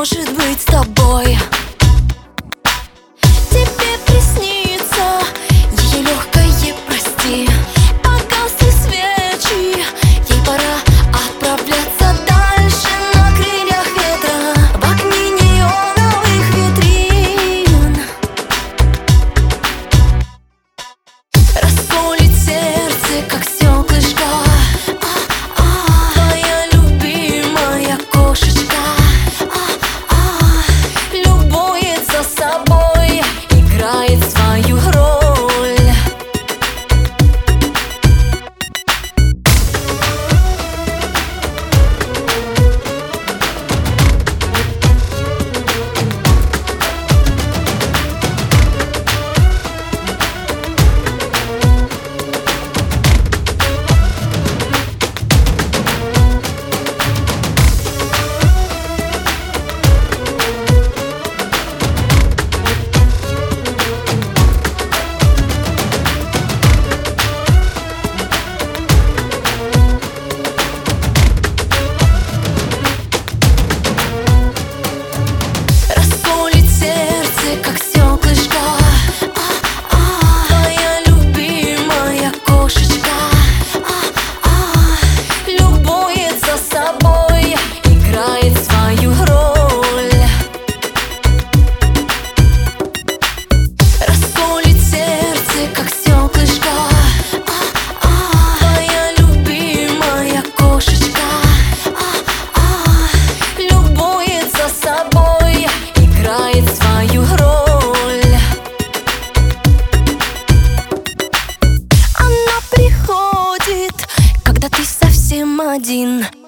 может быть с тобой. Тебе приснится ее легкое прости. Погасли свечи, ей пора отправляться дальше на крыльях ветра, в огни неоновых витрин. Расколет сердце, как стеклышко, твоя любимая кошечка любуется собой, играет свою роль. Как стеклышко, твоя любимая кошечка любуется собой, играет свою роль. Расколет сердце, как стеклышко, твоя любимая кошечка любуется собой, играет свою роль. Она приходит, когда ты совсем один.